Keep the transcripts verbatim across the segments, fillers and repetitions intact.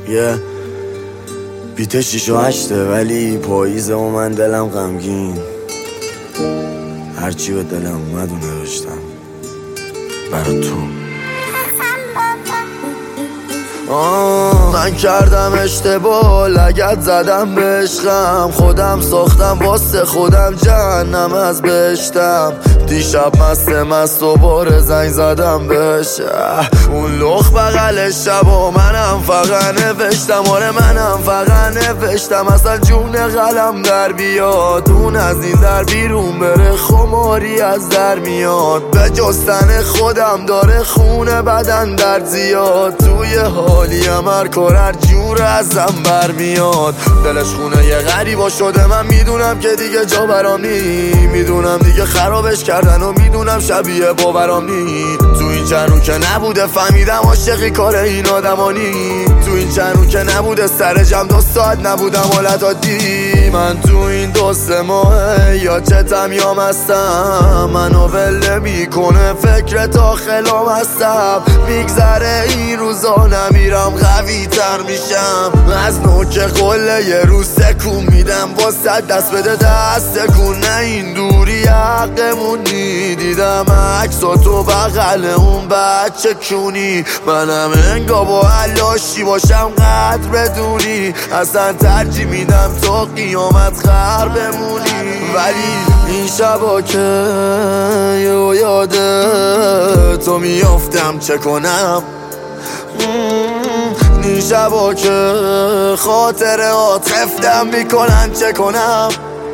یه بیت شیش و هشته ولی پاییزه و من دلم غمگین. هرچی به دلم اومد و نوشتم برا تو. آه من کردم اشتباه، لگد زدم به عشقم، خودم ساختم واسه خودم جهنم از بهشتم. دیشب مست مست و بار زنگ زدم بهش، اون لخ بغل شب و منم فقط نوشتم. آره منم فقط نوشتم اصلا جون قلم در بیاد، اون از این در بیرون بره خماری از در میاد. به جستن خودم داره خونه بدن در زیاد، توی حالی هر کار هر جور ازم برمیاد. دلش خونه یه غریبا شده، من میدونم که دیگه جا برام نی، میدونم دیگه خرابش کردن و میدونم شبیه باورام نی. تو این چند رو که نبوده فهمیدم عاشقی کار این آدمانی، تو این چند رو که نبوده سر جمع دو ساعت نبودم حالت عادی. من تو این دو سه ماه یا چتم یا مستم، منو ول میکنه فکر داخلم هستم. میگذره این روزا نمیرم قوی تر میشم، از نوک قله یه روز سکون میدم واسه دست بده دست کن. نه این دوری حقمون نی، دیدم عکس و تو بغل اون بچه کونی. منم انگا با علاشی باشم قدر بدونی، اصلا ترجیح میدم تا قیامت خر بمونی. ولی این شبا که یو یاده تو میافتم چه کنم، این شبا که خاطرات خفتم میکنن چه کنم.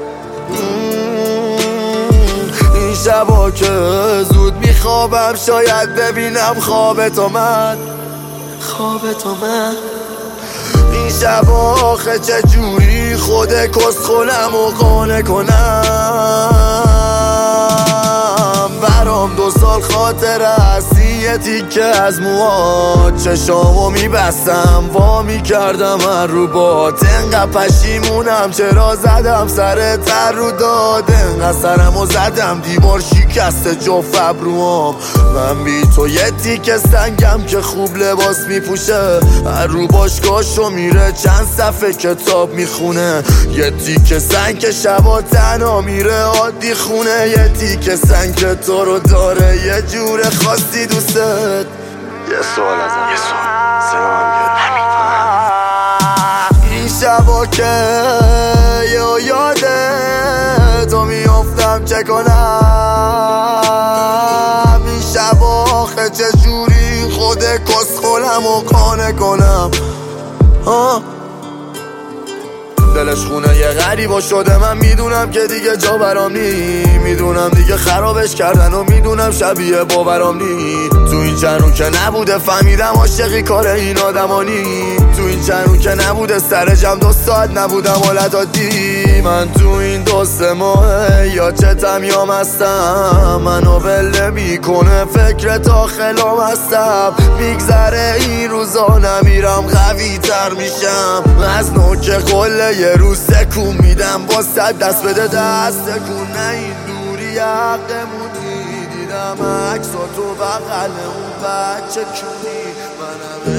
این شبا که زود میخوابم شاید ببینم خواب تو من، خواب تو من. این شبا آخه چه جوری خود کس خونم و قانه کنم. برام دو سال خاطره هستی، یه تیکه از موهات چشامو میبستم وا میکردم هر رو بات. انقدر پشیمونم چرا زدم سر تر رو داد، انقدر سرمو زدم دیوار شکست جفت ابروام. من بی تو یه تیکه سنگم که خوب لباس میپوشه، هر رو باشگاهشو میره چند صفحه کتاب میخونه. یه تیکه سنگ که شبا تنها میره عادی خونه، یه تیکه سنگ که تو رو داره یه جور خاصی دوستت. یه سوال ازم، یه سوال سلام بیاد همین این شبا که یا یاده تو میافتم چه کنم. این شبا آخه چه جوری خود کس خولم و قانه کنم. آه دلش خونه یه غریبا شده، من میدونم که دیگه جا برام نی، میدونم دیگه خرابش کردن و میدونم شبیه باورام نی. تو این چند رو که نبوده فهمیدم عاشقی کار این آدمانی، تو این چند رو که نبوده سر جمع دو ساعت نبودم حالت عادی. من تو این دو سه ماه یا چتم یا مستم، منو ول میکنه فکر داخلم هستم. میگذره این روزا نمیرم قوی تر میشم، از نوک قله یه روز سکون میدم واسه دست بده دست کن. نه این دوری حقمونی، دیدم عکس و تو بغل اون بچه کونی. منم